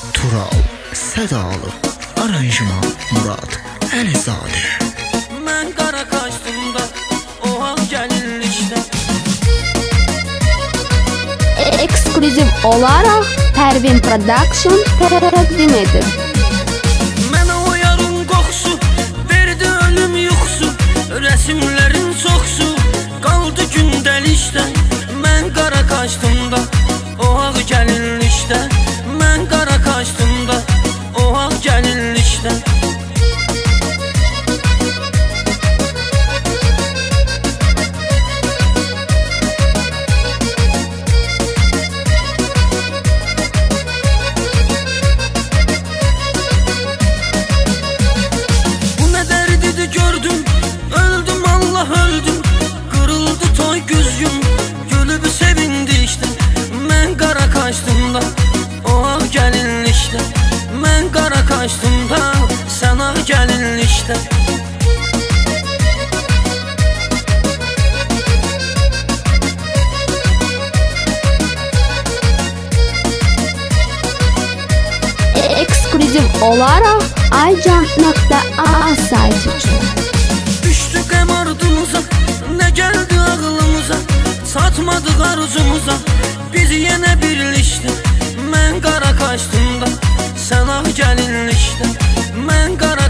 Tural, Sədalı, aranjman Murad Əlizadə. Mən qara kaşımda, o ağ gəlinlikdə. Eksklüziv olaraq Pərvin Production təqdim edir. Mənə o yarın qoxusu, verdi ölüm yuxusu, rəsimlərin çoxsu, qaldı gündəlikdə. Mən qara kaşımda, o ağ gəlinlikdə. Mən qara kaşımda, o ağ gəlinlikdə. Gördüm, öldüm, Allah öldüm. Kırıldı toy gözüm, gülüb sevindi işte. Mən qara kaşımda, o ağ gəlinlikdə. Mən qara kaşımda, sən ağ gəlinlikdə. Eksklüziv olaraq aycan.a saytı üçün. Düşdü qəm ardımıza, nə gəldi ağlımıza, çatmadıq arzumuza, biz yenə birlikdə. Mən qara kaşımda, sən ağ gəlinlikdə. Mən qara